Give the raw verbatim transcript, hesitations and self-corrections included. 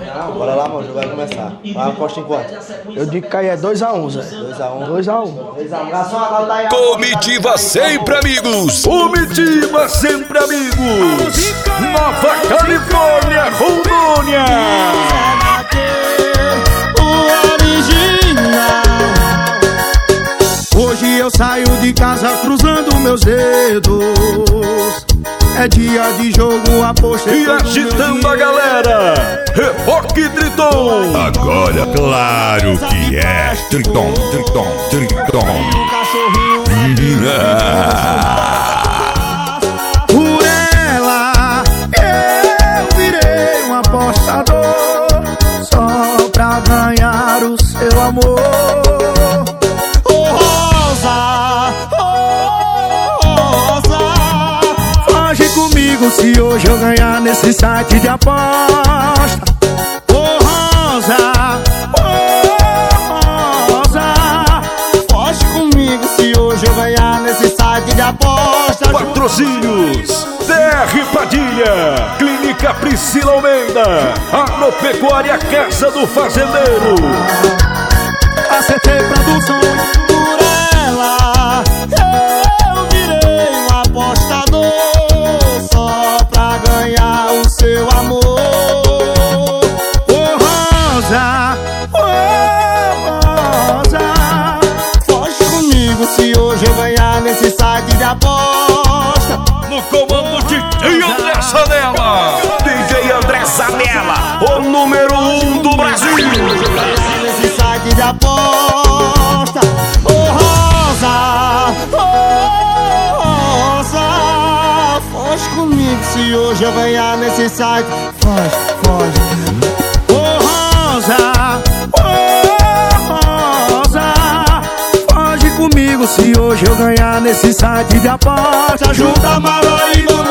Não, bora lá, mano, o jogo vai começar. Vai, aposta em quanto? Eu digo que aí é dois a um, Zé. dois a um. dois a um. dois a um. Garçom, agora tá aí. Comitiva sempre amigos. Comitiva sempre amigos. Nova Califórnia, Rondônia. Hoje eu saio de casa cruzando meus dedos. É dia de jogo, aposta E agitando a galera, Reboque Triton. Agora, claro que é Triton, Triton, Triton. Por ela eu virei um apostador, só pra ganhar o seu amor. Oh Rosa, oh Rosa, foge comigo se hoje eu ganhar nesse site de aposta. Oh Rosa, oh Rosa, foge comigo se hoje eu ganhar nesse site de aposta. Patrocínios D R Padilha, Clínica Priscila Almeida, Agropecuária Casa do Fazendeiro. Acertei produção. Por ela eu virei um apostador, só pra ganhar o seu amor. Oh Rosa, oh Rosa, foge comigo se hoje eu ganhar nesse site de aposta. No comando de D J André Sanella, D J André Sanella, o número um do Brasil. Nesse site de aposta. Oh Rosa, oh Rosa, foge comigo se hoje eu ganhar nesse site. Foge, foge. Oh Rosa, oh Rosa, foge comigo se hoje eu ganhar nesse site de aposta. Junta a mala e não